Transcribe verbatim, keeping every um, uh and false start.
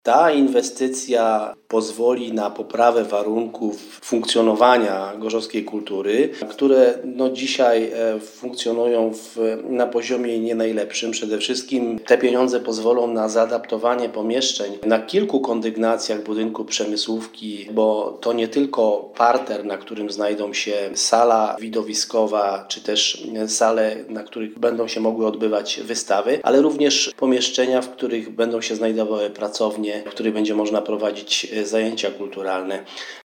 Ta inwestycja pozwoli na poprawę warunków funkcjonowania gorzowskiej kultury, które no dzisiaj funkcjonują w, na poziomie nie najlepszym. Przede wszystkim te pieniądze pozwolą na zaadaptowanie pomieszczeń na kilku kondygnacjach budynku przemysłówki, bo to nie tylko parter, na którym znajdą się sala widowiskowa, czy też sale, na których będą się mogły odbywać wystawy, ale również pomieszczenia, w których będą się znajdowały pracownie, w których będzie można prowadzić zajęcia kulturalne.